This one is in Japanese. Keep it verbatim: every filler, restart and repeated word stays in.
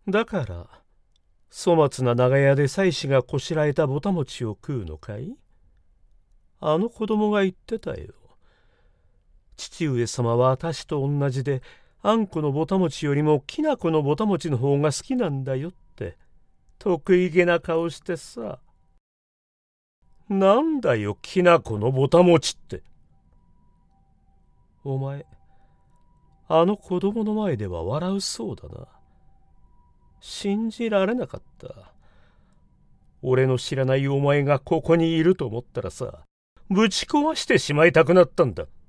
だから粗末な長屋で妻子がこしらえたぼた餅を食うのかい？あの子供が言ってたよ。父上様は私と同じで、あんこのぼた餅よりもきなこのぼた餅の方が好きなんだよって、得意げな顔してさ。なんだよ、きなこのぼた餅って。お前、あの子供の前では笑うそうだな。信じられなかった。俺の知らないお前がここにいると思ったらさ、ぶち壊してしまいたくなったんだ。